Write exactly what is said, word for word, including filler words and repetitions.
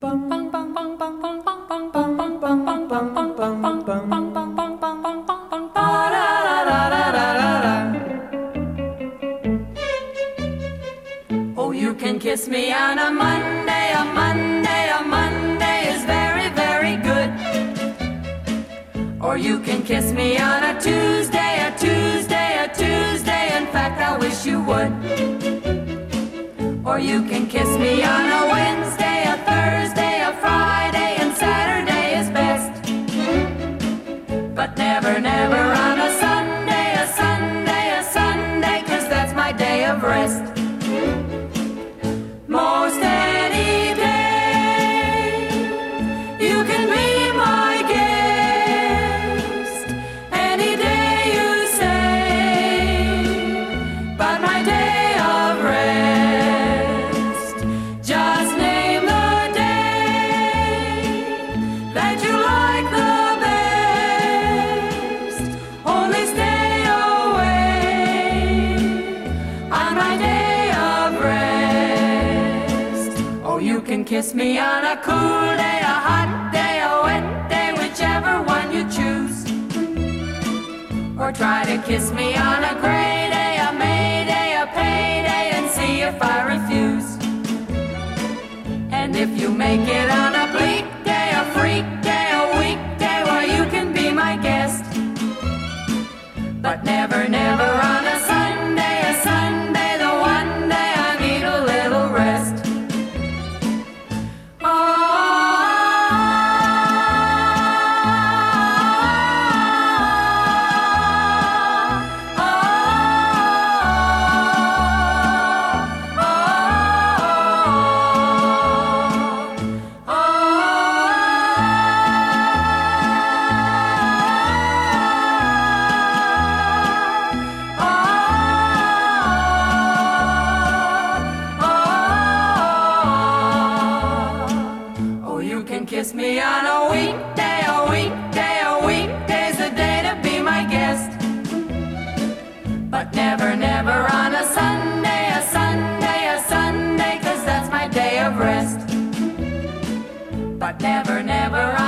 Oh, you can kiss me on a Monday, a Monday, a Monday is very, very good. Or you can kiss me on a Tuesday, a Tuesday, a Tuesday, in fact I wish you would. Or you can kiss me on a Wednesday, a Thursday, a Friday, and Saturday is best. But never, never on a Sunday, a Sunday, a Sunday, 'cause that's my day of rest. Most any day you can be my guest, any day you say, but my day of rest. Just name the day that you like the best, only stay away on my day of rest. Oh, you can kiss me on a cool day, a hot day, a wet day, whichever one you choose. Or try to kiss me on a gray day, a May day, a payday, and see if I refuse. And if you make it on a bleak day, a freak day, a weekday, well, you can be my guest. But never, never on a Sunday, a Sunday, the one day I need a little rest. Oh, oh, oh, oh, you can kiss me on a weekday, a weekday, a weekday's the day to be my guest. But never, never on a Sunday, a Sunday, a Sunday, 'cause that's my day of rest. But never, never